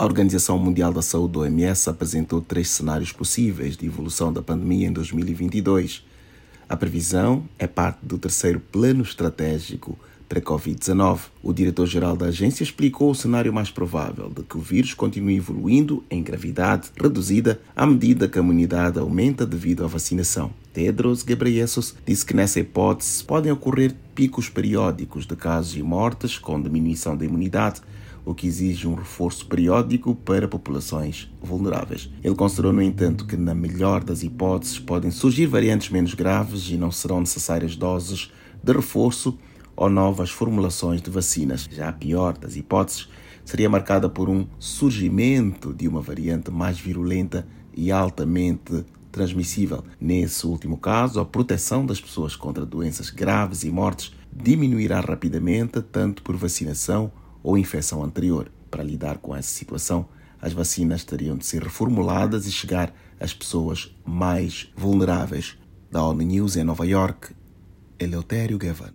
A Organização Mundial da Saúde, OMS, apresentou 3 cenários possíveis de evolução da pandemia em 2022. A previsão é parte do terceiro plano estratégico pré-Covid-19. O diretor-geral da agência explicou o cenário mais provável de que o vírus continue evoluindo em gravidade reduzida à medida que a imunidade aumenta devido à vacinação. Tedros Ghebreyesus disse que nessa hipótese podem ocorrer picos periódicos de casos e mortes com diminuição da imunidade, o que exige um reforço periódico para populações vulneráveis. Ele considerou, no entanto, que na melhor das hipóteses podem surgir variantes menos graves e não serão necessárias doses de reforço ou novas formulações de vacinas. Já a pior das hipóteses seria marcada por um surgimento de uma variante mais virulenta e altamente transmissível. Nesse último caso, a proteção das pessoas contra doenças graves e mortes diminuirá rapidamente, tanto por vacinação ou infecção anterior. Para lidar com essa situação, as vacinas teriam de ser reformuladas e chegar às pessoas mais vulneráveis. Da ONU News em Nova York, Eleutério Gavan.